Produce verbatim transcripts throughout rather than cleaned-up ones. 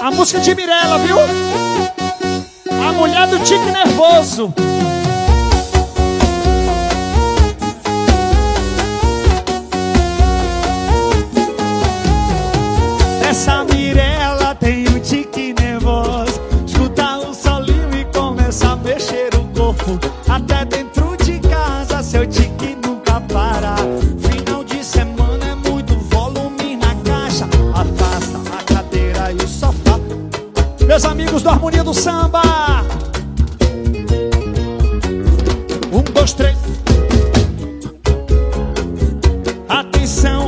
A música de Mirella, viu? A mulher do tique nervoso. Essa Mirella tem um tique nervoso. Escuta o solinho e começa a mexer o corpo. Até dentro de casa seu tique nunca para. Final de semana é muito volume na caixa. Afasta a cadeira e o sofá. Meus amigos do Harmonia do Samba. Um, dois, três. Atenção.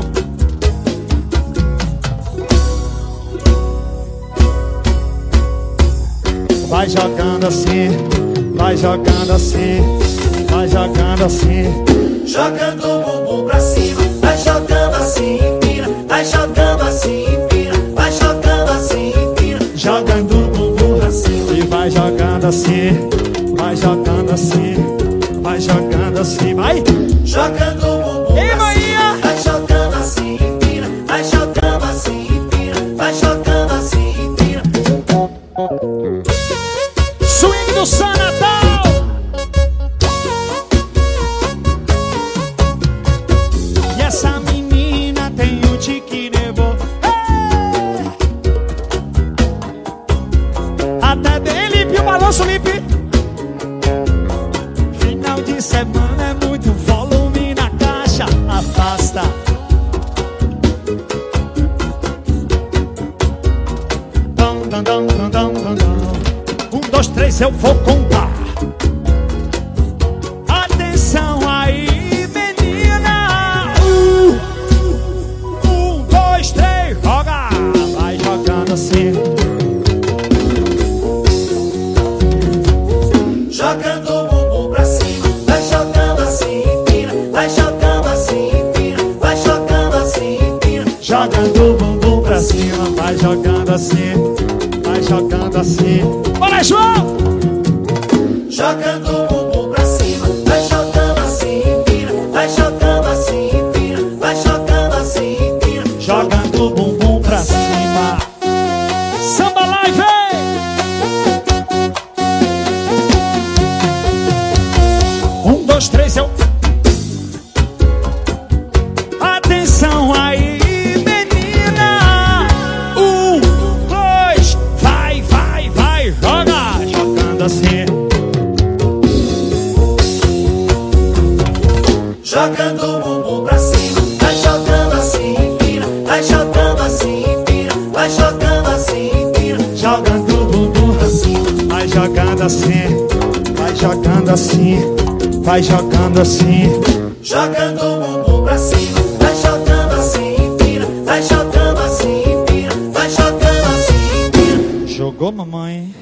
Vai jogando assim, vai jogando assim, vai jogando assim. Jogando o bumbum pra cima, vai jogando assim, empina. Vai jogando assim, empina. Vai jogando assim, empina. Jogando o bumbum pra cima. E vai jogando assim, vai jogando assim, vai jogando assim, vai. Jogando o bumbum Ei, pra Maria! cima, vai jogando assim, empina. Vai jogando assim, empina. Vai jogando assim, empina. Swing do San Natal. E essa menina tem um tique nervoso. Hey! Até bem limpe o balanço limpe. Final de semana é muito volume na caixa. Afasta. Dum, dum, dum, dum, dum, dum, dum. Um, dois, três, eu vou contar. Atenção aí, menina. Um, um, dois, três, joga. Vai jogando assim. Jogando o bumbum pra cima, vai jogando assim, empina. Vai jogando assim, empina. Vai jogando assim, empina. Jogando o bumbum pra cima. Vai jogando assim. Vai jogando assim. Bora, João! Jogando o bumbum pra cima, vai jogando assim, empina. Vai jogando assim, empina. Vai jogando assim, empina. Jogando o bumbum pra cima. Samba Live! Um, dois, três, eu. Atenção aí, menina. Um, dois, vai, vai, vai, joga. Jogando assim. Jogando o bumbum pra cima, vai jogando assim, empina. Vai jogando assim, empina. Vai jogando assim, empina. Jogando o bumbum pra cima. Vai jogando assim. Vai jogando assim. Vai jogando assim. Jogando o bumbum pra cima, vai jogando assim, empina. Vai jogando assim, empina. Vai jogando assim, empina. Jogou, mamãe.